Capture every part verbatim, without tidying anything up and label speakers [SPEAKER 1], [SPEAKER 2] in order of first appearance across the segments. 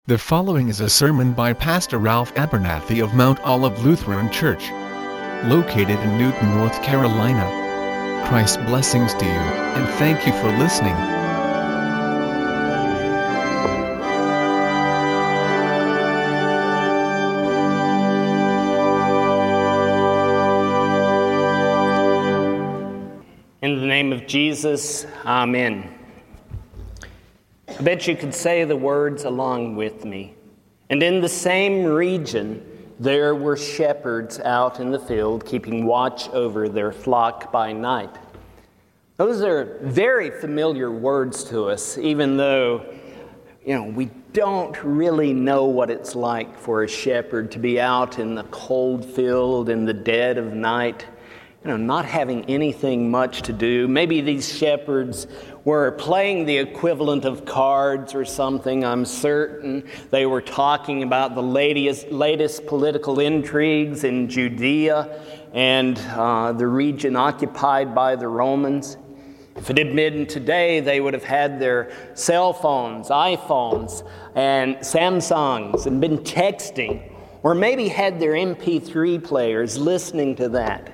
[SPEAKER 1] The following is a sermon by Pastor Ralph Abernathy of Mount Olive Lutheran Church, located in Newton, North Carolina. Christ's blessings to you, and thank you for listening.
[SPEAKER 2] In the name of Jesus, Amen. I bet you could say the words along with me. And in the same region, there were shepherds out in the field, keeping watch over their flock by night. Those are very familiar words to us, even though, you know, we don't really know what it's like for a shepherd to be out in the cold field in the dead of night, you know, not having anything much to do. Maybe these shepherds were playing the equivalent of cards or something. I'm certain they were talking about the latest, latest political intrigues in Judea and uh, the region occupied by the Romans. If it had been today, they would have had their cell phones, iPhones, and Samsungs and been texting, or maybe had their M P three players listening to that.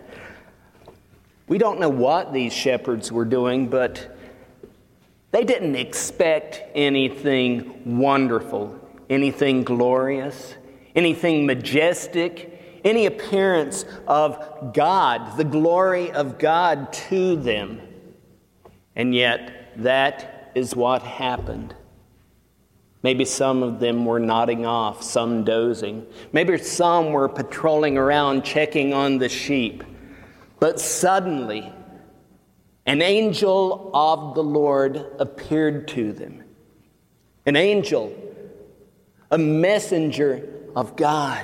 [SPEAKER 2] We don't know what these shepherds were doing, but they didn't expect anything wonderful, anything glorious, anything majestic, any appearance of God, the glory of God to them. And yet, that is what happened. Maybe some of them were nodding off, some dozing. Maybe some were patrolling around, checking on the sheep. But suddenly, an angel of the Lord appeared to them. An angel, a messenger of God.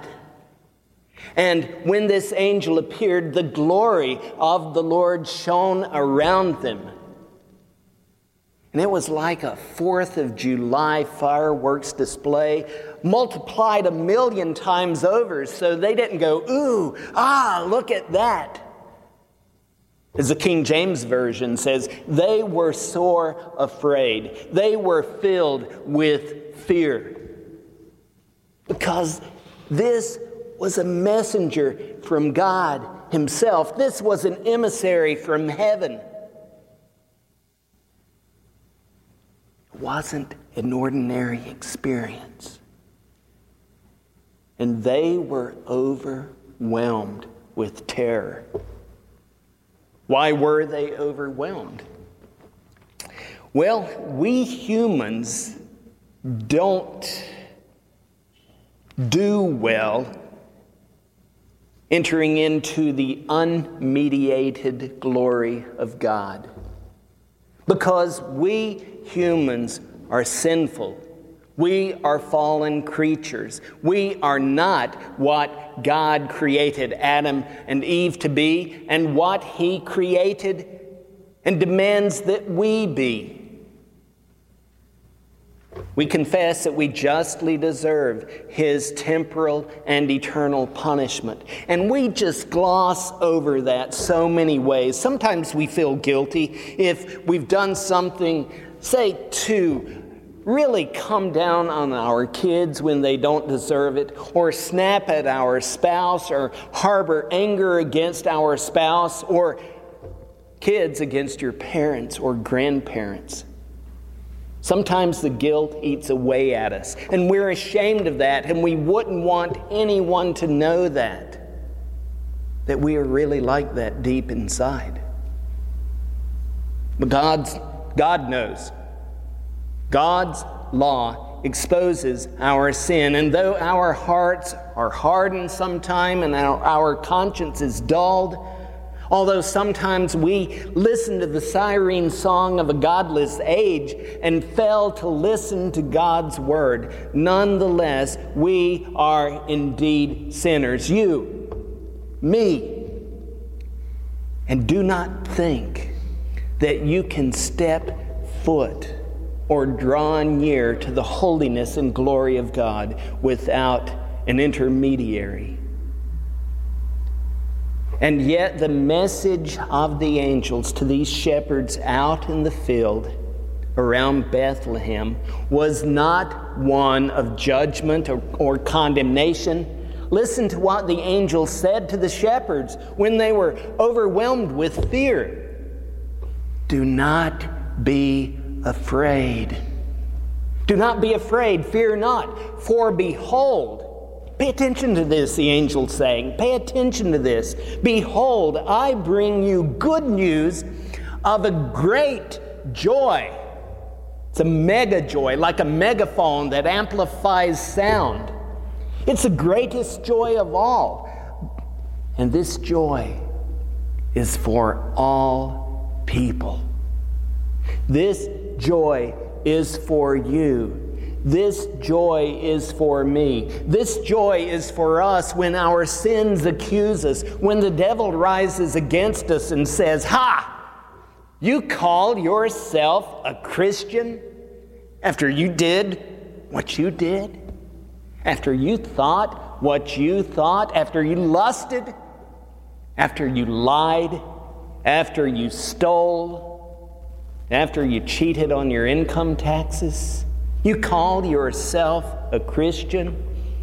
[SPEAKER 2] And when this angel appeared, the glory of the Lord shone around them. And it was like a fourth of July fireworks display multiplied a million times over, so they didn't go, ooh, ah, look at that. As the King James Version says, they were sore afraid. They were filled with fear. Because this was a messenger from God Himself. This was an emissary from heaven. It wasn't an ordinary experience. And they were overwhelmed with terror. Why were they overwhelmed? Well, we humans don't do well entering into the unmediated glory of God. Because we humans are sinful. We are fallen creatures. We are not what God created Adam and Eve to be and what He created and demands that we be. We confess that we justly deserve His temporal and eternal punishment. And we just gloss over that so many ways. Sometimes we feel guilty if we've done something, say, to really come down on our kids when they don't deserve it, or snap at our spouse, or harbor anger against our spouse, or kids against your parents or grandparents. Sometimes the guilt eats away at us, and we're ashamed of that, and we wouldn't want anyone to know that, that we are really like that deep inside. But God's, God knows. God's law exposes our sin, and though our hearts are hardened sometime and our, our conscience is dulled, although sometimes we listen to the siren song of a godless age and fail to listen to God's word, nonetheless, we are indeed sinners. You, me. And do not think that you can step foot or draw near to the holiness and glory of God without an intermediary. And yet the message of the angels to these shepherds out in the field around Bethlehem was not one of judgment or, or condemnation. Listen to what the angel said to the shepherds when they were overwhelmed with fear. Do not be afraid. Do not be afraid, fear not, for behold, pay attention to this, the angel's saying, pay attention to this. Behold, I bring you good news of a great joy. It's a mega joy, like a megaphone that amplifies sound. It's the greatest joy of all. And this joy is for all people. This joy is for you. This joy is for me. This joy is for us when our sins accuse us, when the devil rises against us and says, "Ha! You call yourself a Christian after you did what you did? After you thought what you thought? After you lusted? After you lied? After you stole? After you cheated on your income taxes? You call yourself a Christian?"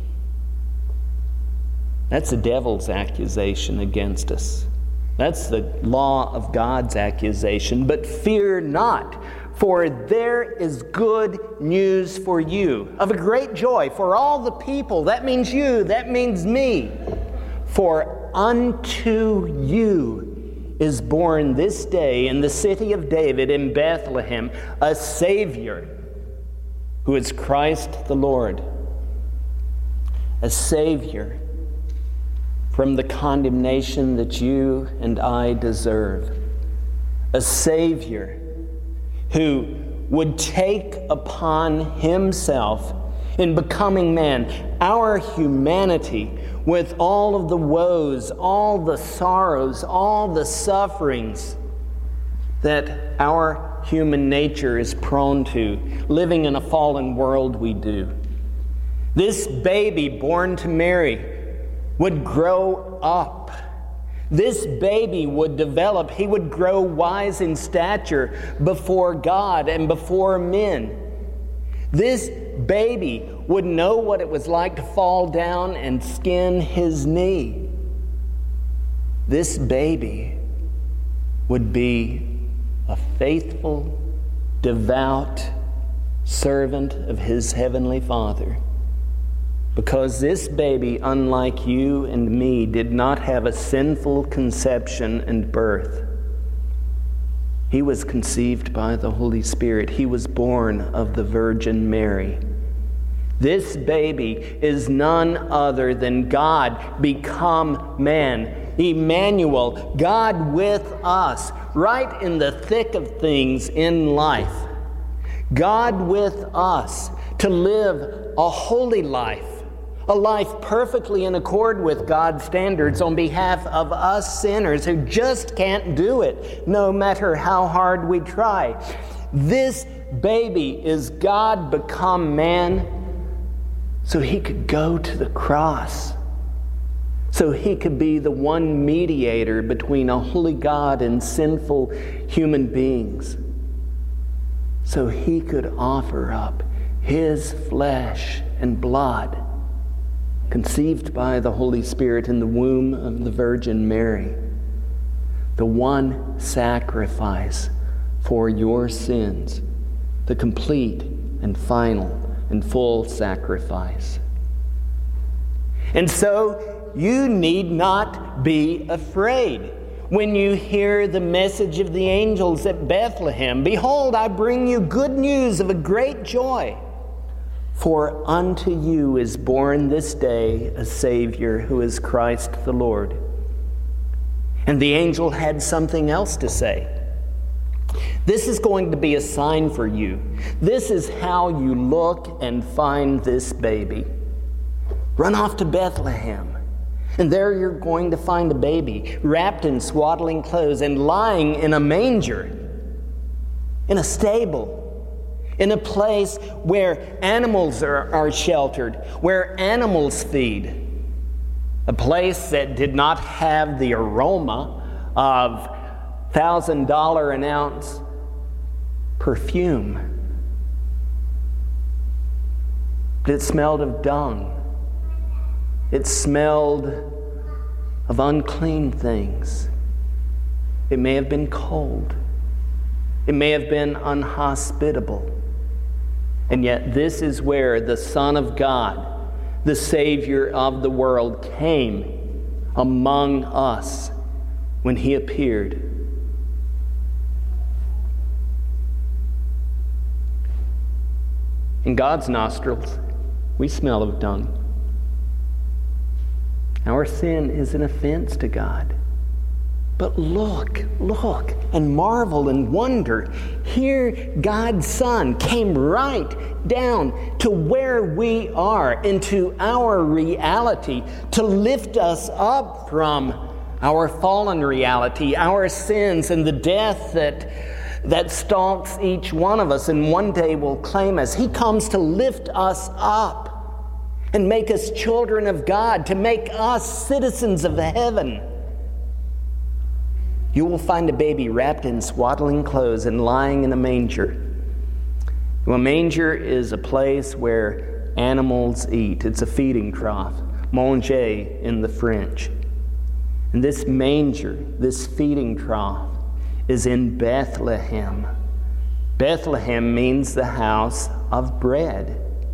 [SPEAKER 2] That's the devil's accusation against us. That's the law of God's accusation. But fear not, for there is good news for you, of a great joy for all the people. That means you, that means me. For unto you is born this day in the city of David in Bethlehem a Savior, who is Christ the Lord. A Savior from the condemnation that you and I deserve. A Savior who would take upon himself, in becoming man, our humanity with all of the woes, all the sorrows, all the sufferings that our human nature is prone to, living in a fallen world we do. This baby born to Mary would grow up. This baby would develop. He would grow wise in stature before God and before men. This baby would know what it was like to fall down and skin his knee. This baby would be a faithful, devout servant of his heavenly Father. Because this baby, unlike you and me, did not have a sinful conception and birth. He was conceived by the Holy Spirit. He was born of the Virgin Mary. This baby is none other than God become man. Emmanuel, God with us, right in the thick of things in life. God with us to live a holy life. A life perfectly in accord with God's standards on behalf of us sinners who just can't do it, no matter how hard we try. This baby is God become man so he could go to the cross, so he could be the one mediator between a holy God and sinful human beings, so he could offer up his flesh and blood, conceived by the Holy Spirit in the womb of the Virgin Mary, the one sacrifice for your sins, the complete and final and full sacrifice. And so you need not be afraid when you hear the message of the angels at Bethlehem. Behold, I bring you good news of a great joy. For unto you is born this day a Savior, who is Christ the Lord. And the angel had something else to say. This is going to be a sign for you. This is how you look and find this baby. Run off to Bethlehem, and there you're going to find a baby wrapped in swaddling clothes and lying in a manger, in a stable, in a place where animals are, are sheltered, where animals feed. A place that did not have the aroma of one thousand dollars an ounce perfume? It smelled of dung. It smelled of unclean things. It may have been cold. It may have been unhospitable. And yet this is where the Son of God, the Savior of the world, came among us when he appeared. In God's nostrils, we smell of dung. Our sin is an offense to God. But look, look, and marvel and wonder. Here, God's Son came right down to where we are, into our reality, to lift us up from our fallen reality, our sins, and the death that, that stalks each one of us and one day will claim us. He comes to lift us up and make us children of God, to make us citizens of heaven. You will find a baby wrapped in swaddling clothes and lying in a manger. Well, a manger is a place where animals eat. It's a feeding trough, manger in the French. And this manger, this feeding trough, is in Bethlehem. Bethlehem means the house of bread.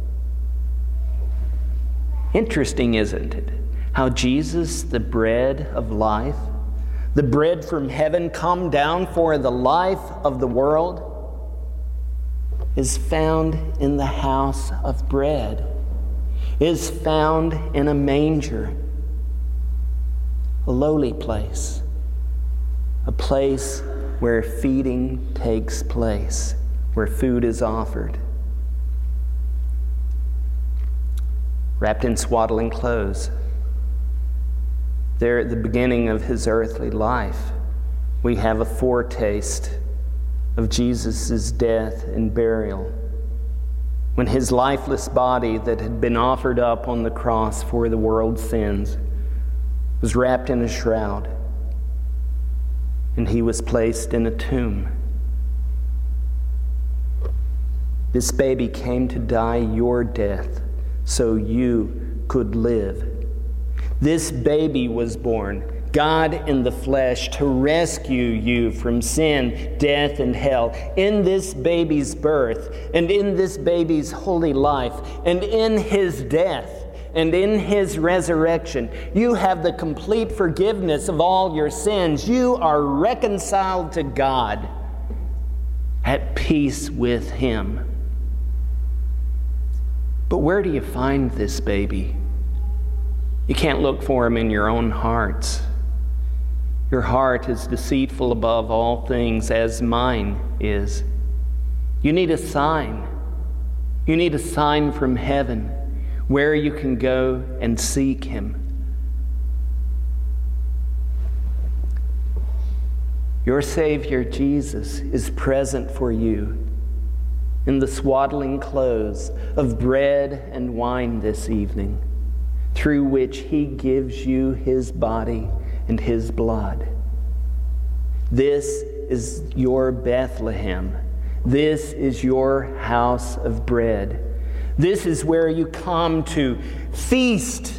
[SPEAKER 2] Interesting, isn't it? How Jesus, the bread of life, the bread from heaven come down for the life of the world, is found in the house of bread, is found in a manger, a lowly place, a place where feeding takes place, where food is offered. Wrapped in swaddling clothes, there at the beginning of his earthly life, we have a foretaste of Jesus' death and burial, when his lifeless body that had been offered up on the cross for the world's sins was wrapped in a shroud, and he was placed in a tomb. This baby came to die your death so you could live. This baby was born, God in the flesh, to rescue you from sin, death, and hell. In this baby's birth, and in this baby's holy life, and in his death, and in his resurrection, you have the complete forgiveness of all your sins. You are reconciled to God, at peace with him. But where do you find this baby? You can't look for him in your own hearts. Your heart is deceitful above all things, as mine is. You need a sign. You need a sign from heaven where you can go and seek him. Your Savior Jesus is present for you in the swaddling clothes of bread and wine this evening, through which he gives you his body and his blood. This is your Bethlehem. This is your house of bread. This is where you come to feast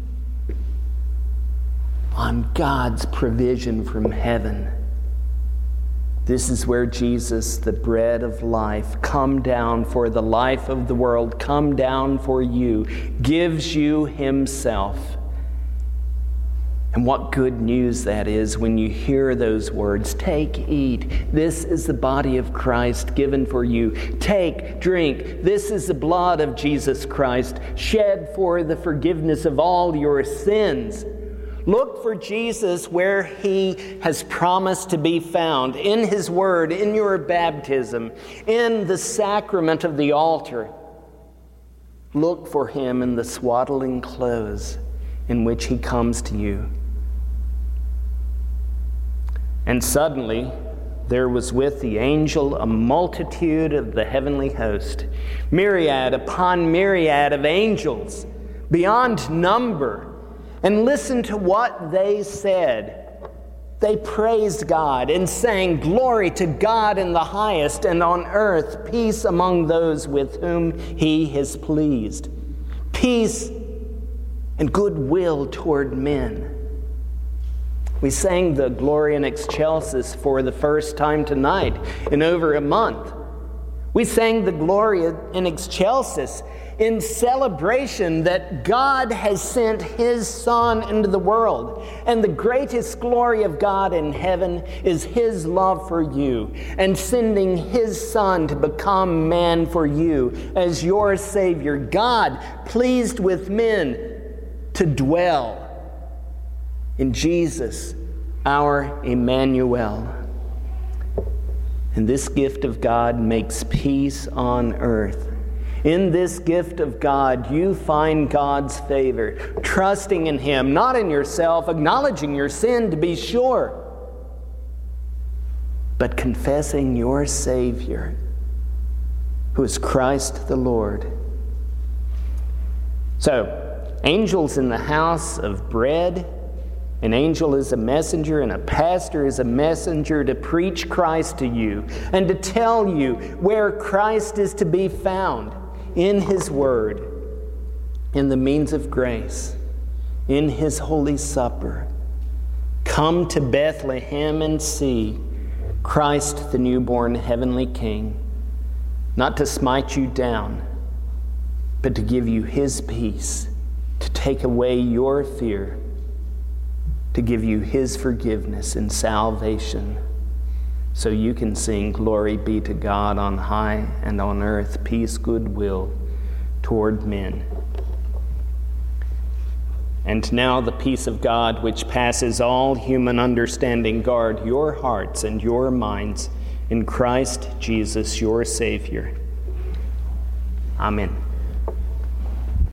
[SPEAKER 2] on God's provision from heaven. This is where Jesus, the bread of life, come down for the life of the world, come down for you, gives you himself. And what good news that is when you hear those words. Take, eat. This is the body of Christ given for you. Take, drink. This is the blood of Jesus Christ shed for the forgiveness of all your sins. Look for Jesus where he has promised to be found, in his word, in your baptism, in the sacrament of the altar. Look for him in the swaddling clothes in which he comes to you. And suddenly there was with the angel a multitude of the heavenly host, myriad upon myriad of angels, beyond number. And listen to what they said. They praised God and sang, "Glory to God in the highest, and on earth peace among those with whom he is pleased." Peace and goodwill toward men. We sang the Gloria in Excelsis for the first time tonight in over a month. We sang the Gloria in Excelsis in celebration that God has sent his Son into the world. And the greatest glory of God in heaven is his love for you and sending his Son to become man for you as your Savior. God pleased with men to dwell in Jesus, our Emmanuel. And this gift of God makes peace on earth. In this gift of God, you find God's favor, trusting in him, not in yourself, acknowledging your sin to be sure, but confessing your Savior, who is Christ the Lord. So, angels in the house of bread. An angel is a messenger, and a pastor is a messenger to preach Christ to you and to tell you where Christ is to be found in his word, in the means of grace, in his holy supper. Come to Bethlehem and see Christ, the newborn heavenly King, not to smite you down, but to give you his peace, to take away your fear, to give you his forgiveness and salvation, so you can sing, "Glory be to God on high, and on earth peace, goodwill toward men." And now the peace of God, which passes all human understanding, guard your hearts and your minds in Christ Jesus, your Savior. Amen.